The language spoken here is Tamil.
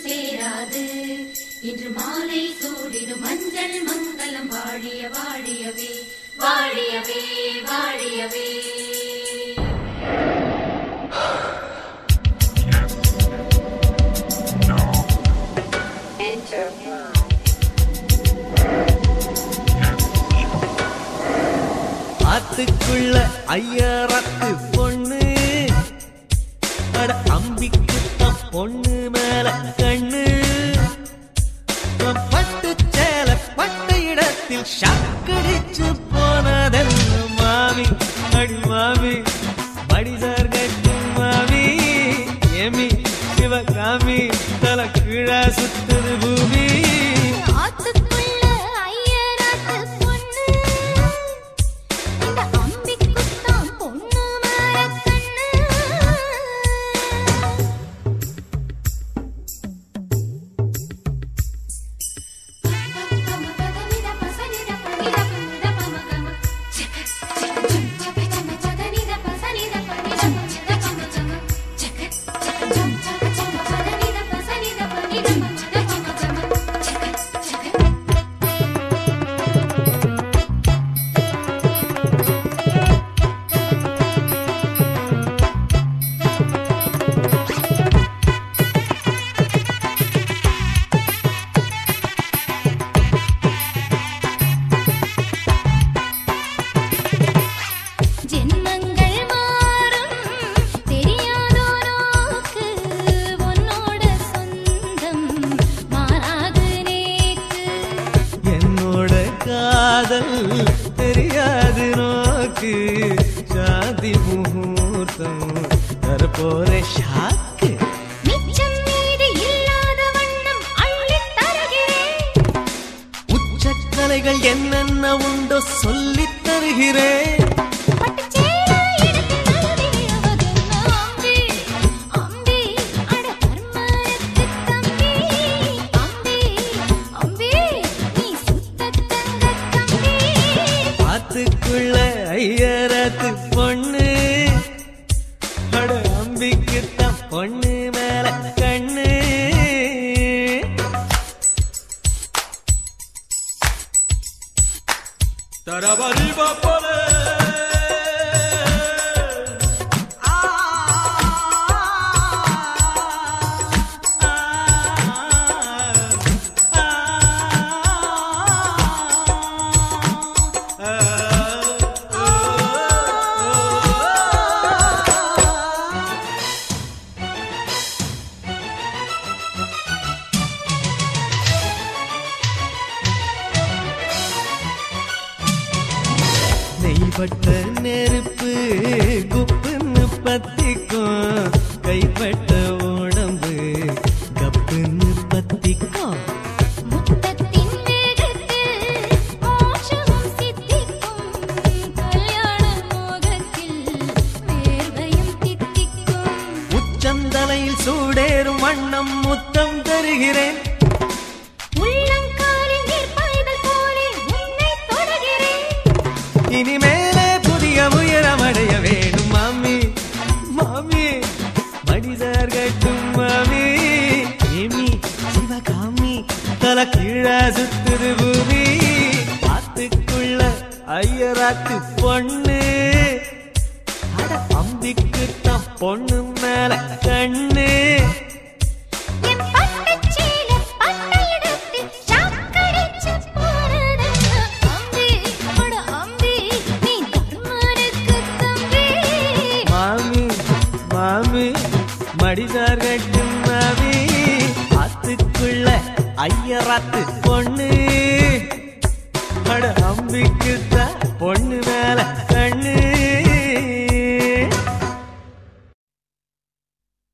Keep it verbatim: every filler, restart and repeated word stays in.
சேராது இன்று மாலை சூடிடும் மஞ்சள் மங்களம் வாழிய வாழியவே வாழியவே வாழியவே. ஆத்துக்குள்ள ஐயரத்து பொண்ணு அட அம்பிக்குத்த பொண்ணு மேல கண்ணு பட்டு சேல பட்ட இடத்தில் ஷாக்கடிச்சு போனதென்ன மாமி அடி மாமி படிசார் கட்டு மாமி ஏமி சிவகாமி தல கீழா சுத்துது பூமி. தெரியாது நோக்கு சாதி முகூர்த்தம் தரப்போற ஷாக்கு உச்சக்கலைகள் என்னென்ன உண்டோ சொல்லித் தருகிறேன். ஆத்துக்குள்ள ஐயரத்து பொண்ணு அட அம்பிக்குத்த பொண்ணு மேல கண்ணு. தரபரி பாப்பலே கைப்பட்ட நெருப்பு குப்புன்னு பத்திக்கும் கைப்பட்ட உடம்பு கப்புன்னு பத்திக்கும். உச்சந்தலையில் சூடேறும் வண்ணம் முத்தம் தருகிறேன். இனிமேலே புதிய உயரமடைய வேணும் மாமி மாமி மடிசார் கட்டும் மாமி ஏமி சிவகாமி தல கீழா சுத்துது பூமி. ஆத்துக்குள்ள ஐயராத்து பொண்ணு அட அம்பிக்குத்தான் பொண்ணு மேல கண்ணு. மாமி மடிசார் கட்டும் மாமி ஆத்துக்குள்ள ஐயராத்து பொண்ணு அட அம்பிக்குத்தான் பொண்ணு மேல கண்ணு.